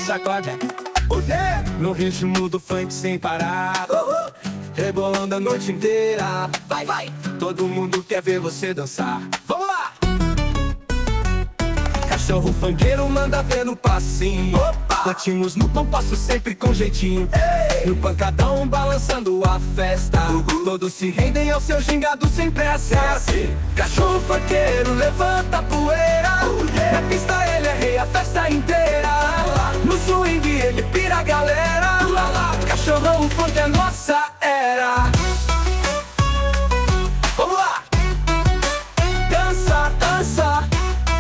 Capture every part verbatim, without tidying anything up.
sacode. No ritmo do funk sem parar, rebolando a noite inteira. Vai, vai, todo mundo quer ver você dançar. Vamos lá! Cachorro funkeiro manda ver no passinho. Latimos no compasso sempre com jeitinho. Ei! No pancadão balançando a festa. Uhum. Todos se rendem ao seu gingado sem pressa. É. Cachorro funkeiro levanta a poeira. Uh, yeah. Na pista ele é rei a festa inteira. Uh, no swing ele pira a galera. Uh, Cachorrão funk é nossa era. Vamos lá! Dança, dança.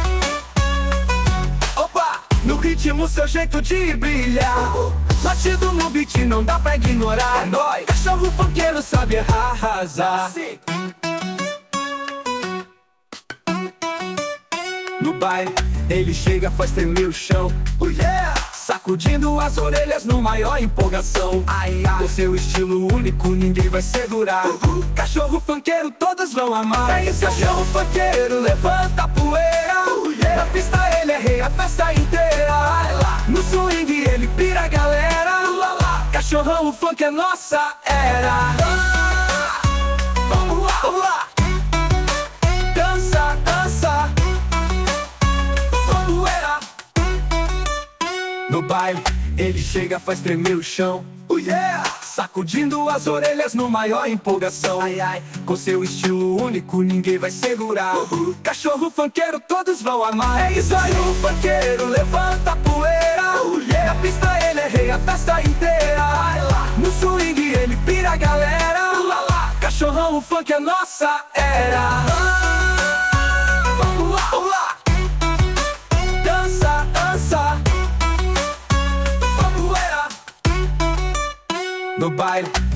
No ritmo, seu jeito de brilhar. Batido no beat, não dá pra ignorar. É nóis. Cachorro funkeiro sabe arrasar. No baile, ele chega, faz tremer o chão. Oh, yeah! Sacudindo as orelhas no maior empolgação. Ai, ai. O seu estilo único, ninguém vai segurar. Uhum. Cachorro funkeiro, todos vão amar. É isso, cachorro funkeiro, levanta a poeira. Uh, yeah. Na pista ele é rei, a festa inteira. Ai, lá. No swing ele pira a galera. Uh, lá, lá. Cachorrão, o funk é nossa era. Ah, vamos lá, vamos lá. Dança, dança. Poeira. No baile, ele chega, faz tremer o chão. Oh, yeah! Sacudindo as orelhas no maior empolgação. Ai, ai. Com seu estilo único, ninguém vai segurar. Uhum. Cachorro funkeiro, todos vão amar. É isso aí, o funkeiro levanta a poeira. Oh, yeah! Na pista ele é rei, a festa inteira. Ai, lá. No swing ele pira a galera. Uh, lá, lá. Cachorrão, o funk é nossa era. Ah, vamos lá, vamos lá. Dança, dança. No baile,